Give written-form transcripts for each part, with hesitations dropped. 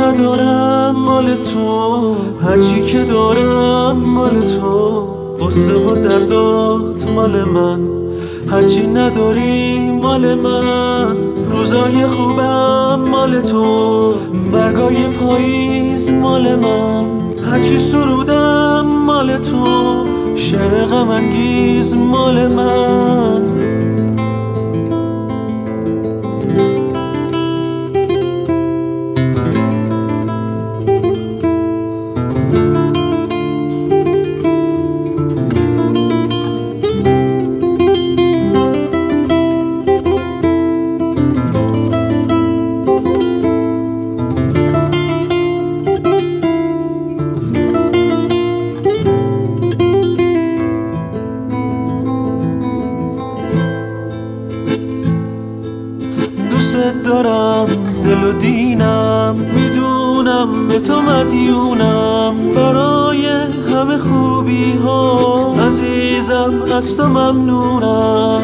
ندارن مال تو، هرچی که دارن مال تو. قصه و دردات مال من، هرچی نداری مال من. روزای خوبم مال تو، برگای پاییز مال من. هرچی سرودم مال تو، شعر غم انگیز مال من. دوست دارم دل و دینم، میدونم به تو مدیونم. برای همه خوبی ها عزیزم از تو ممنونم.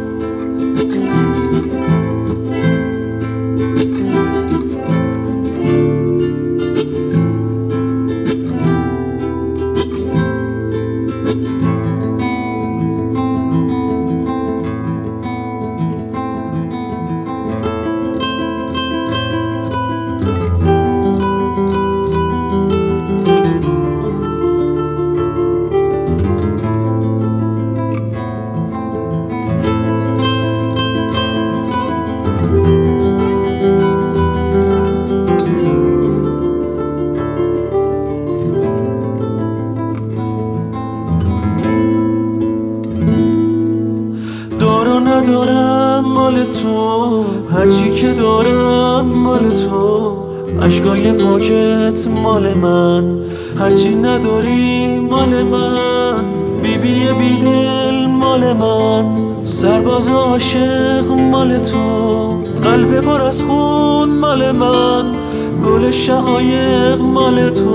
ندارن مال تو، هرچی که دارن مال تو. عشقای پاکت مال من، هرچی نداری مال من. بیبی بیدل مال من، سرباز عاشق مال تو. قلب پر از خون مال من، گل شقایق مال تو.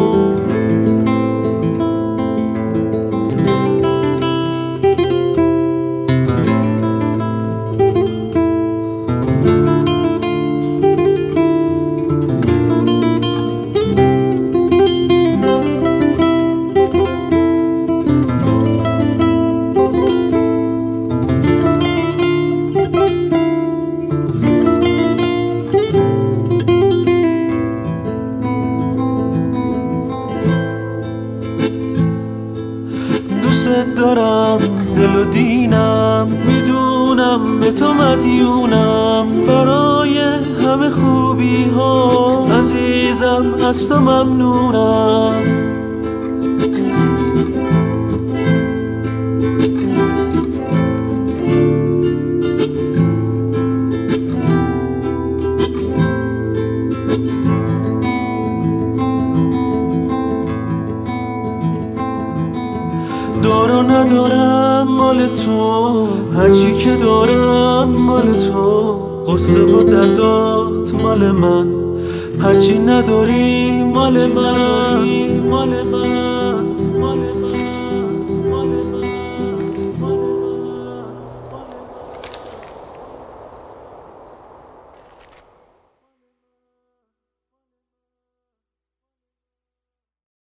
دوست دارم دل و دینم، میدونم به تو مدیونم. برای همه خوبی ها عزیزم از تو ممنونم. ندارن مال تو، هرچی که دارن مال تو. قصه و دردات مال من، هرچی نداری مال من.